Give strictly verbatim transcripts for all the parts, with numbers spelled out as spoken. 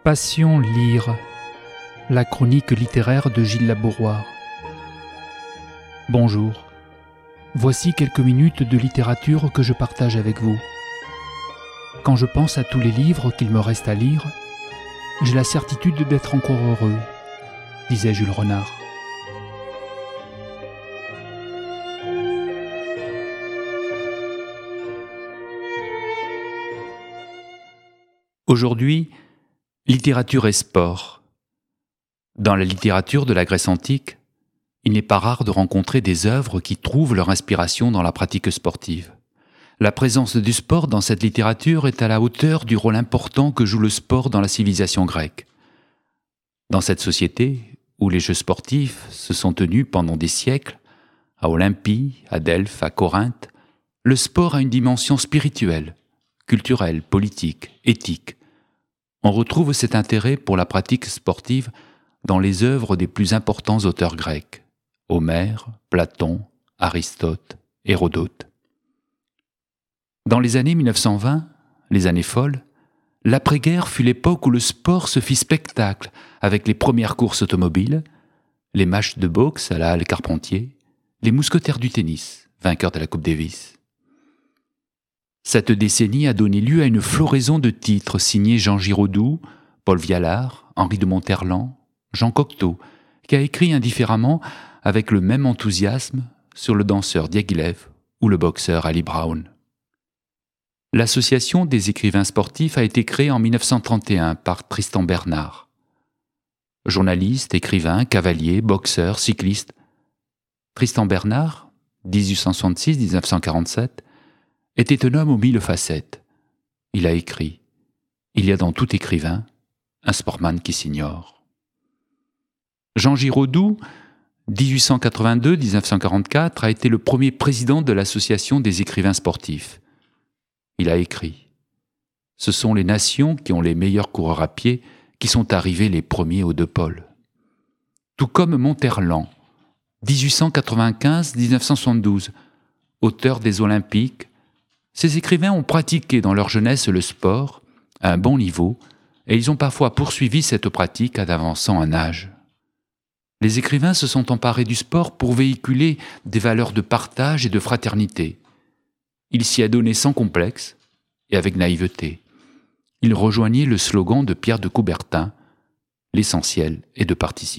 Passion lire, la chronique littéraire de Gilles Labouroire. Bonjour, voici quelques minutes de littérature que je partage avec vous. Quand je pense à tous les livres qu'il me reste à lire, j'ai la certitude d'être encore heureux, disait Jules Renard. Aujourd'hui, littérature et sport. Dans la littérature de la Grèce antique, il n'est pas rare de rencontrer des œuvres qui trouvent leur inspiration dans la pratique sportive. La présence du sport dans cette littérature est à la hauteur du rôle important que joue le sport dans la civilisation grecque. Dans cette société, où les jeux sportifs se sont tenus pendant des siècles, à Olympie, à Delphes, à Corinthe, le sport a une dimension spirituelle, culturelle, politique, éthique. On retrouve cet intérêt pour la pratique sportive dans les œuvres des plus importants auteurs grecs, Homère, Platon, Aristote, Hérodote. Dans les années mille neuf cent vingt, les années folles, l'après-guerre fut l'époque où le sport se fit spectacle avec les premières courses automobiles, les matchs de boxe à la Halle Carpentier, les mousquetaires du tennis, vainqueurs de la Coupe Davis. Cette décennie a donné lieu à une floraison de titres signés Jean Giraudoux, Paul Vialard, Henri de Monterland, Jean Cocteau, qui a écrit indifféremment avec le même enthousiasme sur le danseur Diaghilev ou le boxeur Ali Brown. L'Association des écrivains sportifs a été créée en mille neuf cent trente et un par Tristan Bernard. Journaliste, écrivain, cavalier, boxeur, cycliste, Tristan Bernard, dix-huit cent soixante-six à dix-neuf cent quarante-sept, était un homme aux mille facettes. Il a écrit « Il y a dans tout écrivain un sportman qui s'ignore ». Jean Giraudoux, dix-huit cent quatre-vingt-deux à dix-neuf cent quarante-quatre, a été le premier président de l'Association des écrivains sportifs. Il a écrit « Ce sont les nations qui ont les meilleurs coureurs à pied qui sont arrivés les premiers aux deux pôles. » Tout comme Monterland, dix-huit cent quatre-vingt-quinze à dix-neuf cent soixante-douze, auteur des Olympiques, ces écrivains ont pratiqué dans leur jeunesse le sport à un bon niveau et ils ont parfois poursuivi cette pratique en avançant un âge. Les écrivains se sont emparés du sport pour véhiculer des valeurs de partage et de fraternité. Ils s'y adonnaient sans complexe et avec naïveté. Ils rejoignaient le slogan de Pierre de Coubertin « L'essentiel est de participer ».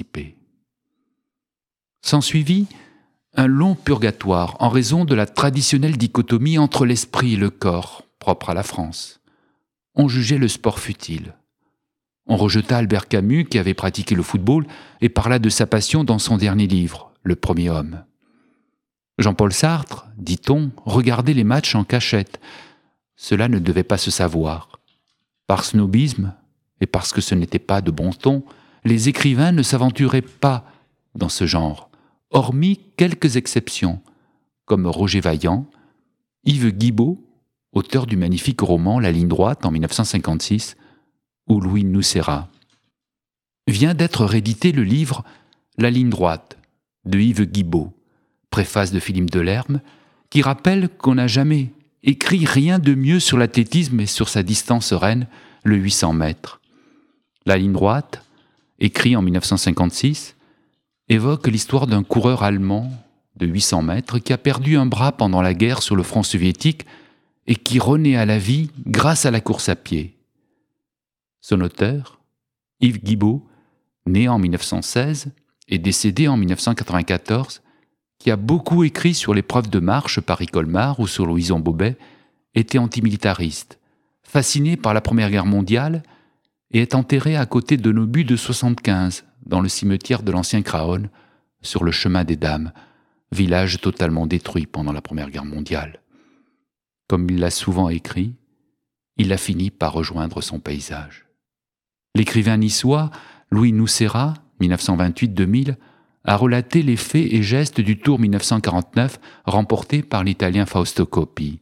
S'ensuivit un long purgatoire en raison de la traditionnelle dichotomie entre l'esprit et le corps, propre à la France. On jugeait le sport futile. On rejeta Albert Camus qui avait pratiqué le football et parla de sa passion dans son dernier livre, Le Premier Homme. Jean-Paul Sartre, dit-on, regardait les matchs en cachette. Cela ne devait pas se savoir. Par snobisme, et parce que ce n'était pas de bon ton, les écrivains ne s'aventuraient pas dans ce genre, hormis quelques exceptions, comme Roger Vaillant, Yves Guibaud, auteur du magnifique roman La ligne droite en mille neuf cent cinquante-six, ou Louis Nocera. Vient d'être réédité le livre La ligne droite de Yves Guibaud, préface de Philippe Delerme, qui rappelle qu'on n'a jamais écrit rien de mieux sur l'athlétisme et sur sa distance reine, le huit cents mètres. La ligne droite, écrit en mille neuf cent cinquante-six, évoque l'histoire d'un coureur allemand de huit cents mètres qui a perdu un bras pendant la guerre sur le front soviétique et qui renaît à la vie grâce à la course à pied. Son auteur, Yves Guibaud, né en mille neuf cent seize et décédé en mille neuf cent quatre-vingt-quatorze, qui a beaucoup écrit sur l'épreuve de marche Paris-Colmar ou sur Louison Bobet, était antimilitariste, fasciné par la Première Guerre mondiale et est enterré à côté de Nobu de soixante-quinze, dans le cimetière de l'ancien Craonne, sur le chemin des Dames, village totalement détruit pendant la Première Guerre mondiale. Comme il l'a souvent écrit, il a fini par rejoindre son paysage. L'écrivain niçois Louis Nocera, mille neuf cent vingt-huit à deux mille, a relaté les faits et gestes du Tour mille neuf cent quarante-neuf remporté par l'Italien Fausto Coppi.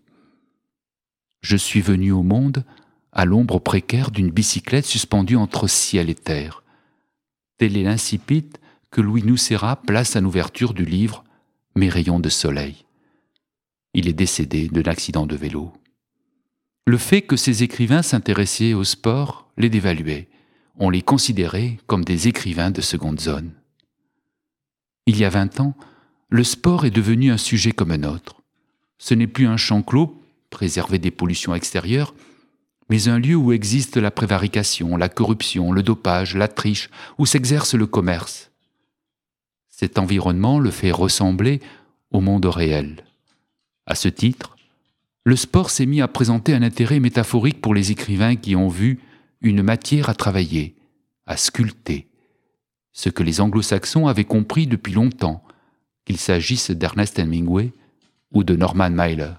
« Je suis venu au monde à l'ombre précaire d'une bicyclette suspendue entre ciel et terre. » Tel est l'incipit que Louis Nocera place à l'ouverture du livre « Mes rayons de soleil ». Il est décédé d'un accident de vélo. Le fait que ces écrivains s'intéressaient au sport les dévaluait, on les considérait comme des écrivains de seconde zone. Il y a vingt ans, le sport est devenu un sujet comme un autre. Ce n'est plus un champ clos, préservé des pollutions extérieures, mais un lieu où existe la prévarication, la corruption, le dopage, la triche, où s'exerce le commerce. Cet environnement le fait ressembler au monde réel. À ce titre, le sport s'est mis à présenter un intérêt métaphorique pour les écrivains qui ont vu une matière à travailler, à sculpter, ce que les anglo-saxons avaient compris depuis longtemps, qu'il s'agisse d'Ernest Hemingway ou de Norman Mailer.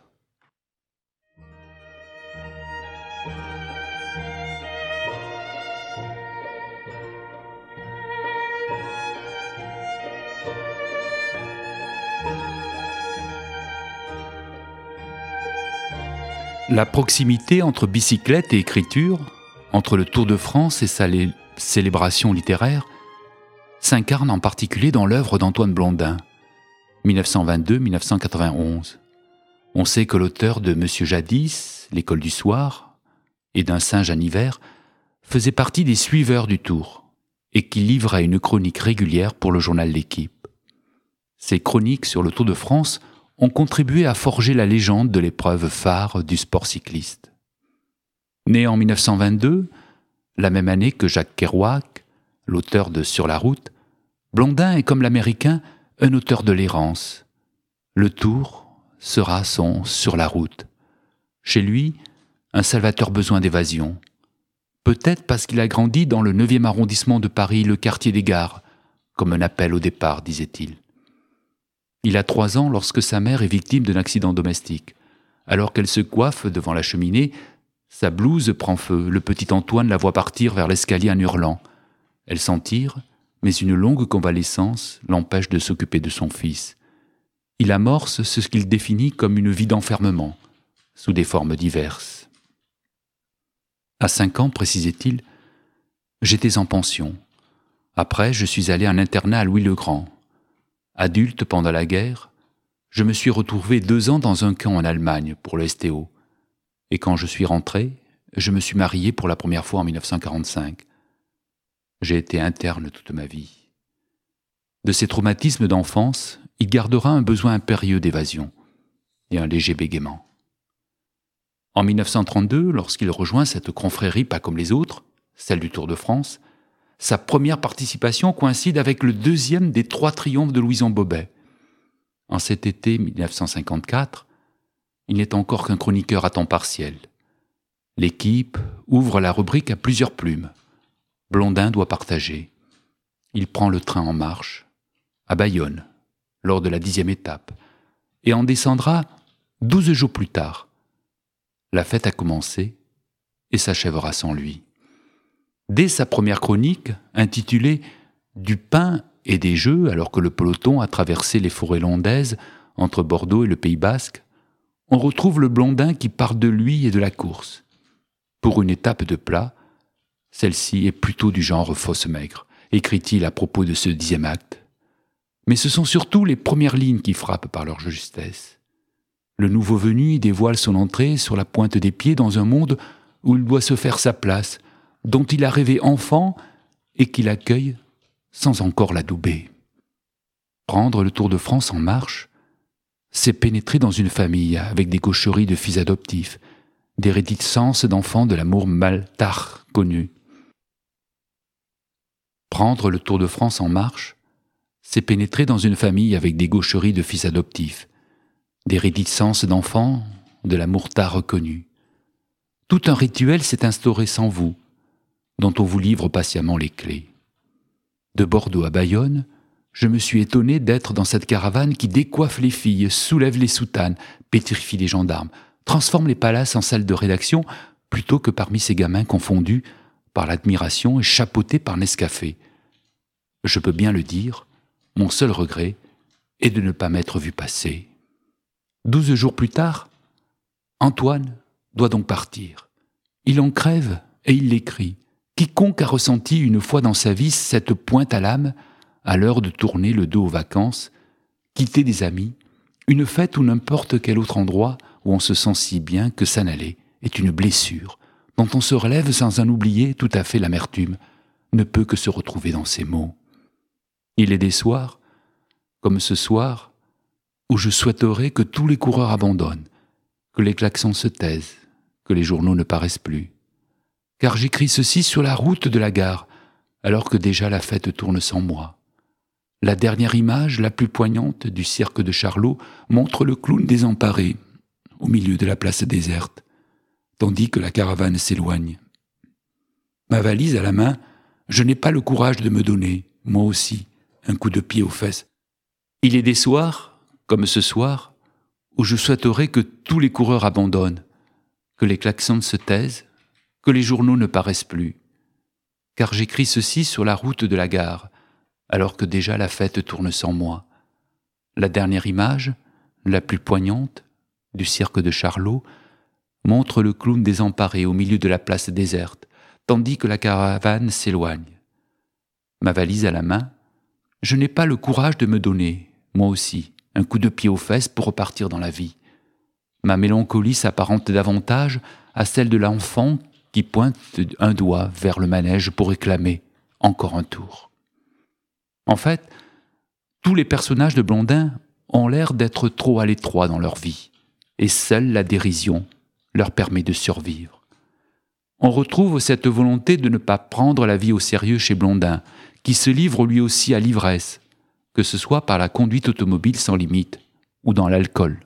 La proximité entre bicyclette et écriture, entre le Tour de France et sa lé- célébration littéraire, s'incarne en particulier dans l'œuvre d'Antoine Blondin, dix-neuf cent vingt-deux à dix-neuf cent quatre-vingt-onze. On sait que l'auteur de Monsieur Jadis, L'école du soir, et d'un singe en hiver, faisait partie des suiveurs du Tour, et qu'il livra une chronique régulière pour le journal L'Équipe. Ces chroniques sur le Tour de France ont contribué à forger la légende de l'épreuve phare du sport cycliste. Né en dix-neuf cent vingt-deux, la même année que Jacques Kerouac, l'auteur de Sur la route, Blondin est comme l'Américain un auteur de l'errance. Le Tour sera son Sur la route. Chez lui, un salvateur besoin d'évasion. Peut-être parce qu'il a grandi dans le neuvième arrondissement de Paris, le quartier des Gares, comme un appel au départ, disait-il. Il a trois ans lorsque sa mère est victime d'un accident domestique. Alors qu'elle se coiffe devant la cheminée, sa blouse prend feu. Le petit Antoine la voit partir vers l'escalier en hurlant. Elle s'en tire, mais une longue convalescence l'empêche de s'occuper de son fils. Il amorce ce qu'il définit comme une vie d'enfermement, sous des formes diverses. À cinq ans, précisait-il, j'étais en pension. Après, je suis allé en internat à Louis-le-Grand. Adulte pendant la guerre, je me suis retrouvé deux ans dans un camp en Allemagne pour le S T O. Et quand je suis rentré, je me suis marié pour la première fois en dix-neuf cent quarante-cinq. J'ai été interne toute ma vie. De ces traumatismes d'enfance, il gardera un besoin impérieux d'évasion et un léger bégaiement. En dix-neuf cent trente-deux, lorsqu'il rejoint cette confrérie pas comme les autres, celle du Tour de France, sa première participation coïncide avec le deuxième des trois triomphes de Louison Bobet. En cet été dix-neuf cent cinquante-quatre, il n'est encore qu'un chroniqueur à temps partiel. L'Équipe ouvre la rubrique à plusieurs plumes. Blondin doit partager. Il prend le train en marche, à Bayonne, lors de la dixième étape, et en descendra douze jours plus tard. La fête a commencé et s'achèvera sans lui. Dès sa première chronique, intitulée « Du pain et des jeux » alors que le peloton a traversé les forêts landaises entre Bordeaux et le Pays Basque, on retrouve le Blondin qui parle de lui et de la course. Pour une étape de plat, celle-ci est plutôt du genre fausse maigre, écrit-il à propos de ce dixième acte. Mais ce sont surtout les premières lignes qui frappent par leur justesse. Le nouveau venu y dévoile son entrée sur la pointe des pieds dans un monde où il doit se faire sa place, dont il a rêvé enfant et qu'il accueille sans encore l'adouber. Prendre le Tour de France en marche, c'est pénétrer dans une famille avec des gaucheries de fils adoptifs, des réticences d'enfants de l'amour mal tard connu. Prendre le Tour de France en marche, c'est pénétrer dans une famille avec des gaucheries de fils adoptifs, des réticences d'enfants de l'amour tard reconnu. Tout un rituel s'est instauré sans vous, dont on vous livre patiemment les clés. De Bordeaux à Bayonne, je me suis étonné d'être dans cette caravane qui décoiffe les filles, soulève les soutanes, pétrifie les gendarmes, transforme les palaces en salles de rédaction, plutôt que parmi ces gamins confondus par l'admiration et chapeautés par Nescafé. Je peux bien le dire, mon seul regret est de ne pas m'être vu passer. Douze jours plus tard, Antoine doit donc partir. Il en crève et il l'écrit. Quiconque a ressenti une fois dans sa vie cette pointe à l'âme, à l'heure de tourner le dos aux vacances, quitter des amis, une fête ou n'importe quel autre endroit où on se sent si bien que s'en aller est une blessure, dont on se relève sans en oublier tout à fait l'amertume, ne peut que se retrouver dans ces mots. Il est des soirs, comme ce soir, où je souhaiterais que tous les coureurs abandonnent, que les klaxons se taisent, que les journaux ne paraissent plus. Car j'écris ceci sur la route de la gare, alors que déjà la fête tourne sans moi. La dernière image, la plus poignante, du cirque de Charlot montre le clown désemparé, au milieu de la place déserte, tandis que la caravane s'éloigne. Ma valise à la main, je n'ai pas le courage de me donner, moi aussi, un coup de pied aux fesses. Il est des soirs, comme ce soir, où je souhaiterais que tous les coureurs abandonnent, que les klaxons se taisent, que les journaux ne paraissent plus. Car j'écris ceci sur la route de la gare, alors que déjà la fête tourne sans moi. La dernière image, la plus poignante, du cirque de Charlot, montre le clown désemparé au milieu de la place déserte, tandis que la caravane s'éloigne. Ma valise à la main, je n'ai pas le courage de me donner, moi aussi, un coup de pied aux fesses pour repartir dans la vie. Ma mélancolie s'apparente davantage à celle de l'enfant qui pointe un doigt vers le manège pour réclamer encore un tour. En fait, tous les personnages de Blondin ont l'air d'être trop à l'étroit dans leur vie, et seule la dérision leur permet de survivre. On retrouve cette volonté de ne pas prendre la vie au sérieux chez Blondin, qui se livre lui aussi à l'ivresse, que ce soit par la conduite automobile sans limite ou dans l'alcool.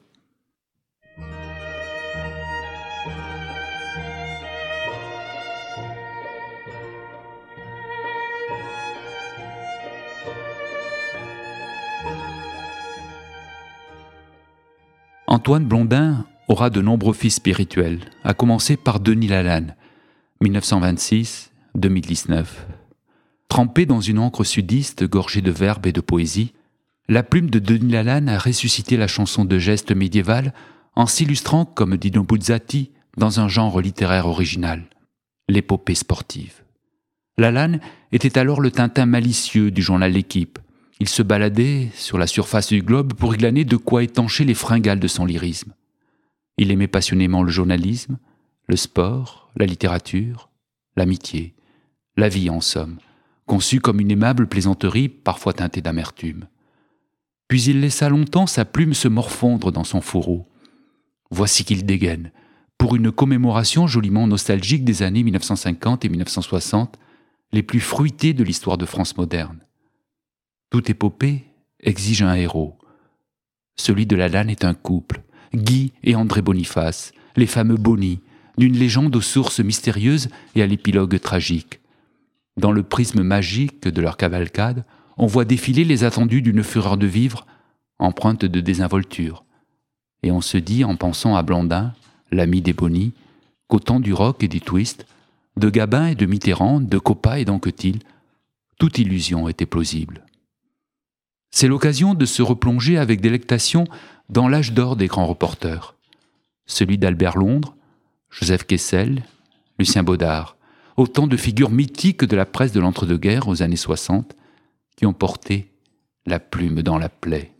Antoine Blondin aura de nombreux fils spirituels, à commencer par Denis Lalanne, mille neuf cent vingt-six à deux mille dix-neuf. Trempé dans une encre sudiste gorgée de verbes et de poésie, la plume de Denis Lalanne a ressuscité la chanson de geste médiévale en s'illustrant comme Dino Buzzati dans un genre littéraire original, l'épopée sportive. Lalanne était alors le Tintin malicieux du journal L'Équipe. Il se baladait sur la surface du globe pour y glaner de quoi étancher les fringales de son lyrisme. Il aimait passionnément le journalisme, le sport, la littérature, l'amitié, la vie en somme, conçue comme une aimable plaisanterie parfois teintée d'amertume. Puis il laissa longtemps sa plume se morfondre dans son fourreau. Voici qu'il dégaine, pour une commémoration joliment nostalgique des années mille neuf cent cinquante et mille neuf cent soixante, les plus fruitées de l'histoire de France moderne. Toute épopée exige un héros. Celui de Lalanne est un couple, Guy et André Boniface, les fameux Boni, d'une légende aux sources mystérieuses et à l'épilogue tragique. Dans le prisme magique de leur cavalcade, on voit défiler les attendus d'une fureur de vivre, empreinte de désinvolture. Et on se dit, en pensant à Blondin, l'ami des Boni, qu'au temps du rock et du twist, de Gabin et de Mitterrand, de Coppa et d'Anquetil, toute illusion était plausible. C'est l'occasion de se replonger avec délectation dans l'âge d'or des grands reporters, celui d'Albert Londres, Joseph Kessel, Lucien Baudard, autant de figures mythiques de la presse de l'entre-deux-guerres aux années soixante qui ont porté la plume dans la plaie.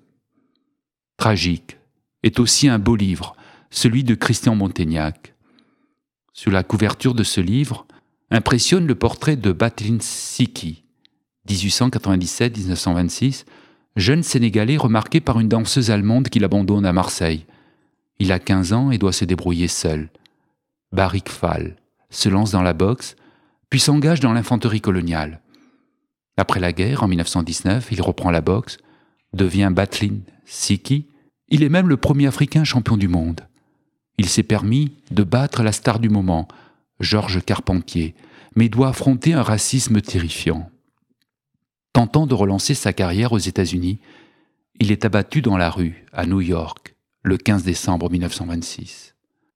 Tragique est aussi un beau livre, celui de Christian Montaignac. Sur la couverture de ce livre impressionne le portrait de Batlin Siki, dix-huit cent quatre-vingt-dix-sept à dix-neuf cent vingt-six, jeune Sénégalais remarqué par une danseuse allemande qui l'abandonne à Marseille. Il a quinze ans et doit se débrouiller seul. Barik Fall se lance dans la boxe, puis s'engage dans l'infanterie coloniale. Après la guerre, en mille neuf cent dix-neuf, il reprend la boxe, devient Batlin Siki. Il est même le premier Africain champion du monde. Il s'est permis de battre la star du moment, Georges Carpentier, mais doit affronter un racisme terrifiant. Tentant de relancer sa carrière aux États-Unis, il est abattu dans la rue, à New York, le quinze décembre mille neuf cent vingt-six.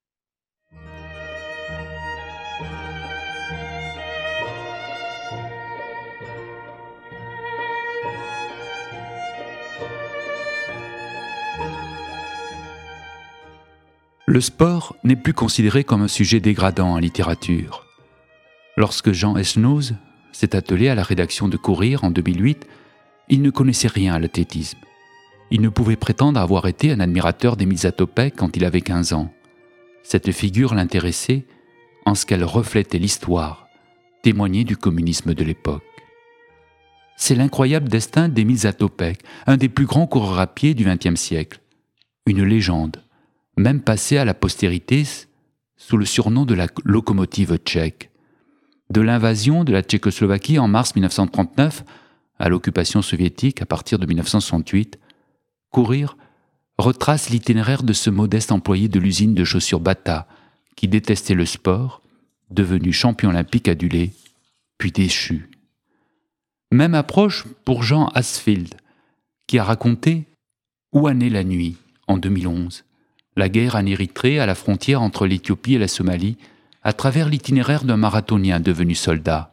Le sport n'est plus considéré comme un sujet dégradant en littérature. Lorsque Jean Esnoz s'est attelé à la rédaction de Courir en deux mille huit, il ne connaissait rien à l'athlétisme. Il ne pouvait prétendre avoir été un admirateur d'Émile Zatopek quand il avait quinze ans. Cette figure l'intéressait en ce qu'elle reflétait l'histoire, témoigner du communisme de l'époque. C'est l'incroyable destin d'Émile Zatopek, un des plus grands coureurs à pied du vingtième siècle. Une légende, même passée à la postérité sous le surnom de la locomotive tchèque. De l'invasion de la Tchécoslovaquie en mars mille neuf cent trente-neuf à l'occupation soviétique à partir de mille neuf cent soixante-huit, Courir retrace l'itinéraire de ce modeste employé de l'usine de chaussures Bata qui détestait le sport, devenu champion olympique adulé, puis déchu. Même approche pour Jean Asfield, qui a raconté « Où en est la nuit ?» en deux mille onze, la guerre en Érythrée à la frontière entre l'Éthiopie et la Somalie, à travers l'itinéraire d'un marathonien devenu soldat.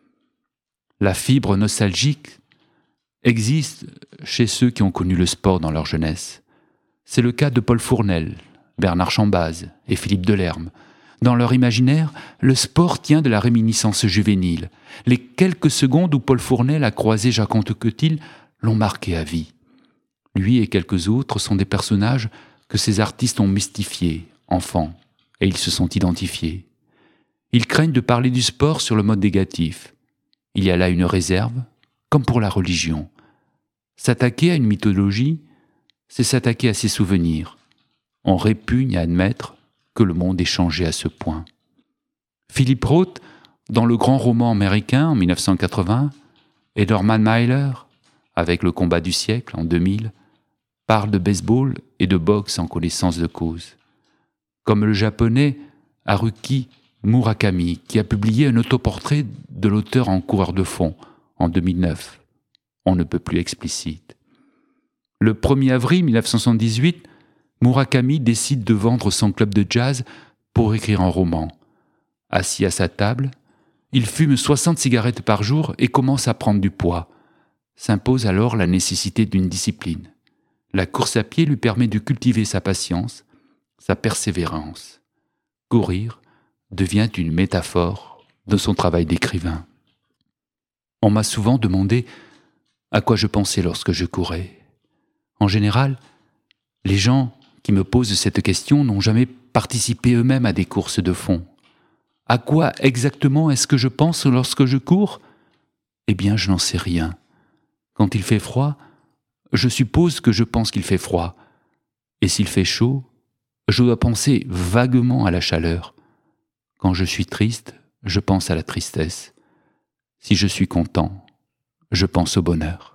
La fibre nostalgique existe chez ceux qui ont connu le sport dans leur jeunesse. C'est le cas de Paul Fournel, Bernard Chambaz et Philippe Delerme. Dans leur imaginaire, le sport tient de la réminiscence juvénile. Les quelques secondes où Paul Fournel a croisé Jacques Anquetil l'ont marqué à vie. Lui et quelques autres sont des personnages que ces artistes ont mystifiés, enfants, et ils se sont identifiés. Ils craignent de parler du sport sur le mode négatif. Il y a là une réserve, comme pour la religion. S'attaquer à une mythologie, c'est s'attaquer à ses souvenirs. On répugne à admettre que le monde est changé à ce point. Philip Roth, dans le grand roman américain en mille neuf cent quatre-vingts, et Norman Mailer, avec Le combat du siècle en deux mille, parle de baseball et de boxe en connaissance de cause. Comme le japonais Haruki Murakami, qui a publié un autoportrait de l'auteur en coureur de fond en deux mille neuf. On ne peut plus explicite. Le premier avril mille neuf cent soixante-dix-huit, Murakami décide de vendre son club de jazz pour écrire un roman. Assis à sa table, il fume soixante cigarettes par jour et commence à prendre du poids. S'impose alors la nécessité d'une discipline. La course à pied lui permet de cultiver sa patience, sa persévérance. Courir devient une métaphore de son travail d'écrivain. On m'a souvent demandé à quoi je pensais lorsque je courais. En général, les gens qui me posent cette question n'ont jamais participé eux-mêmes à des courses de fond. À quoi exactement est-ce que je pense lorsque je cours ? Eh bien, je n'en sais rien. Quand il fait froid, je suppose que je pense qu'il fait froid. Et s'il fait chaud, je dois penser vaguement à la chaleur. Quand je suis triste, je pense à la tristesse. Si je suis content, je pense au bonheur.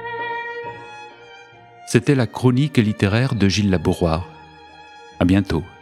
C'était la chronique littéraire de Gilles Labouroire. À bientôt.